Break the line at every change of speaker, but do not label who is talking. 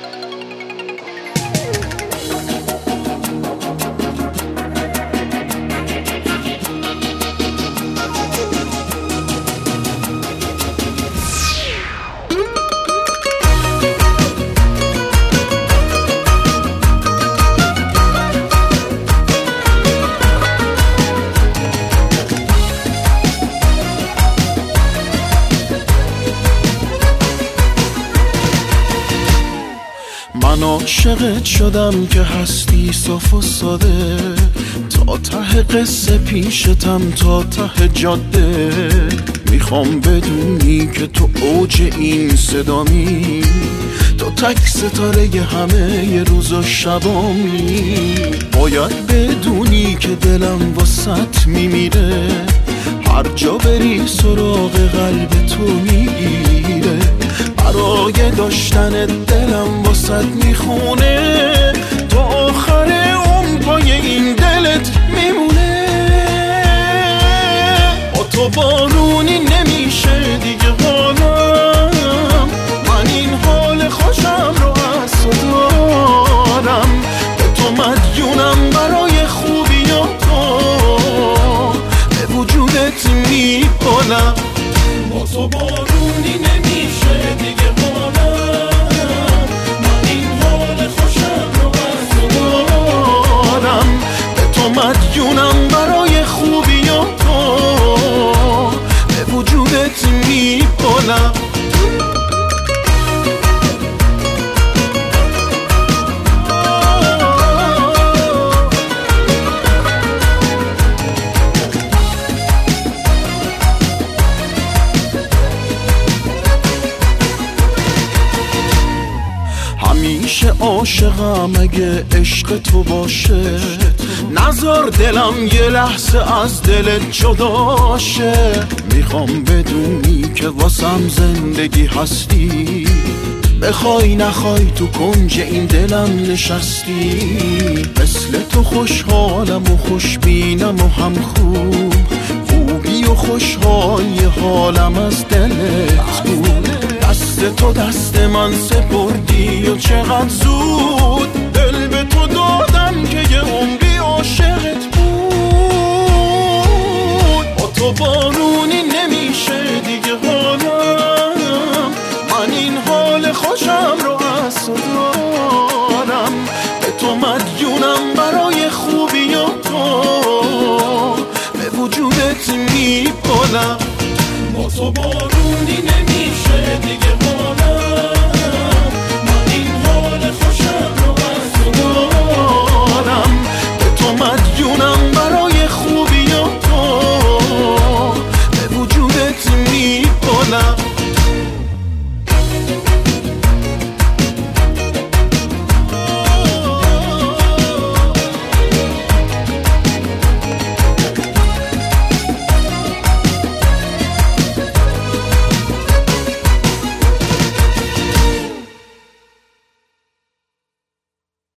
من عاشقت شدم که هستی صاف و ساده، تا ته قصه پیشتم تا ته جاده. میخوام بدونی که تو اوج این صدامی، تو تک ستاره همه ی روز و شبامی. باید بدونی که دلم واسط میمیره، هر جا بری سراغ قلب تو میگیره. برای داشتن دلم واسط میخونه، تا آخر اون پای این دلت میمونه. با تو بارونی نمیشه دیگه حالم، من این حال خوشم رو از تو دارم. به تو مدیونم برای خوبیاتو، به وجودت میپالم. با تو بارونی نمیشه دیگه حالم، من این حال خوشم رو از تو دارم. به تو مدیونم برای خوبیاتو، به وجودت میپالم. همیشه عاشقم اگه عشق تو باشه، نذار دلم یه لحظه از دلت جدا شه. میخوام بدونی که واسم زندگی هستی، بخوای نخوای تو کنج این دلم نشستی. مثل تو خوشحالم و خوشبینم و هم خوبی و خوشحالی حالم از دلت بود. دست تو دست من سپردی و چقدر زود، دل به تو دادم که یه عمری عاشقت بود. با تو بارونی نمیشه دیگه حالم، من این حال خوشم رو از تو دارم. به تو مدیونم برای خوبیاتو، به وجودت میپالم. با تو بارونی نمیشه دیگه حالم،